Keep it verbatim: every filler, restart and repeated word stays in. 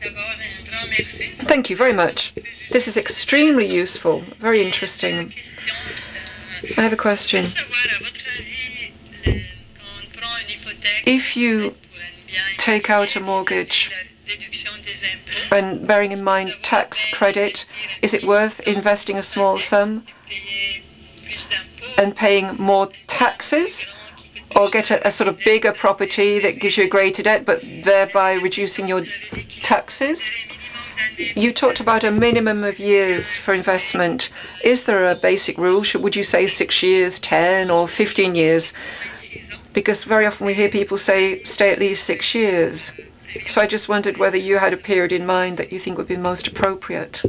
Thank you very much. This is extremely useful, very interesting. I have a question. If you take out a mortgage and bearing in mind tax credit, is it worth investing a small sum and paying more taxes, or get a, a sort of bigger property that gives you a greater debt, but thereby reducing your taxes? You talked about a minimum of years for investment. Is there a basic rule? Should, would you say six years, ten, or fifteen years? Because very often we hear people say stay at least six years. So I just wondered whether you had a period in mind that you think would be most appropriate.